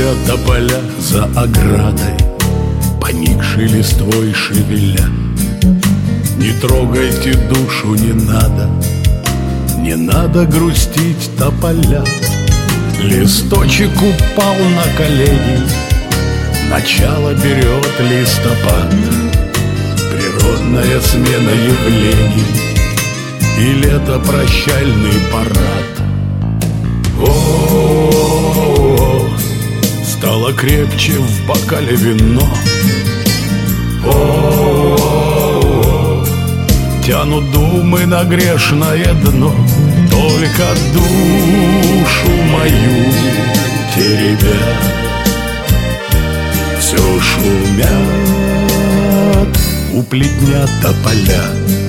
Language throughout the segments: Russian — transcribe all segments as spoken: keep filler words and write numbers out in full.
Спят тополя за оградой, поникшей листвой шевеля. Не трогайте душу, не надо, не надо грустить тополя. Листочек упал на колени, начало берет листопад. Природная смена явлений и лето прощальный парад. О-о-о, стало крепче в бокале вино. О-о-о, тянут думы на грешное дно. Только душу мою теребят, все шумят у плетня тополя.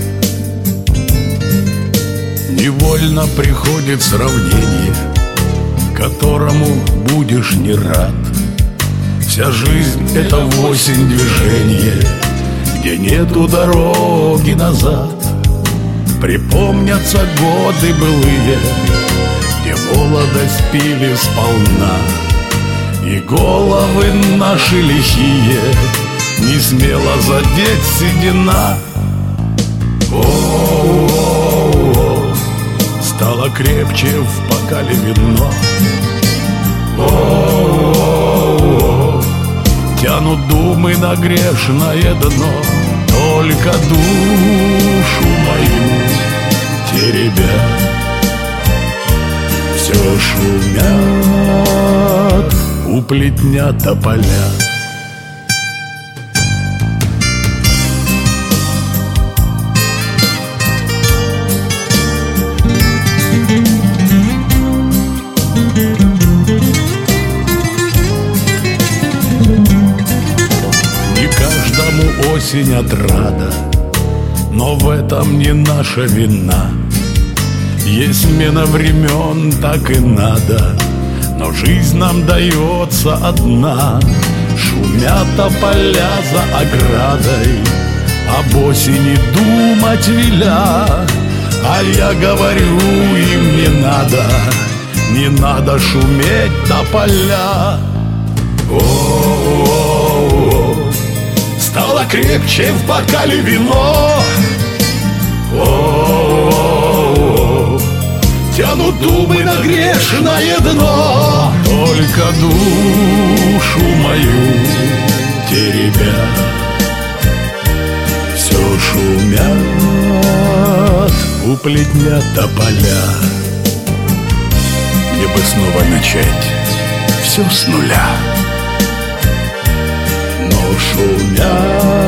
Невольно приходит сравнение, которому будешь не рад. Вся жизнь — это в осень движение, где нету дороги назад. Припомнятся годы былые, где молодость пили сполна, и головы наши лихие не смело задеть седина. О-о-о, стало крепче в бокале вино. О-о-о, тянут думы на грешное дно. Только душу мою теребят, все шумят у плетня тополя. Осень отрада, но в этом не наша вина. Есть смена времен, так и надо, но жизнь нам дается одна. Шумят тополя за оградой, об осени думать веля. А я говорю им: не надо, не надо шуметь тополя. О-о-о, стало крепче в бокале вино. О-о-о, тянут думы на грешное дно. Только душу мою теребят, все шумят у плетня тополя. Мне бы снова начать все с нуля, но шумят